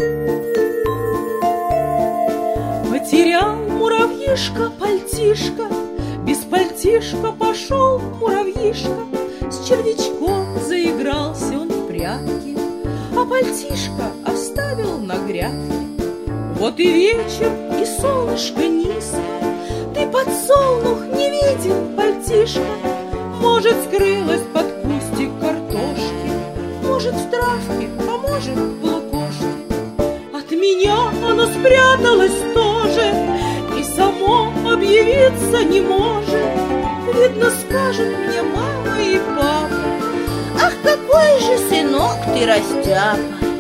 Потерял муравьишка пальтишко, без пальтишка пошел муравьишка. С червячком заигрался он в прятки, а пальтишко оставил на грядке. Вот и вечер, и солнышко низко. Ты подсолнух не видел, пальтишко? Может, скрылась под кустик картошки, может, в травке, а может, в лукошке. От меня оно спряталось тоже и само объявиться не может. Видно, скажут мне мама и папа: ах, какой же, сынок, ты растяпа!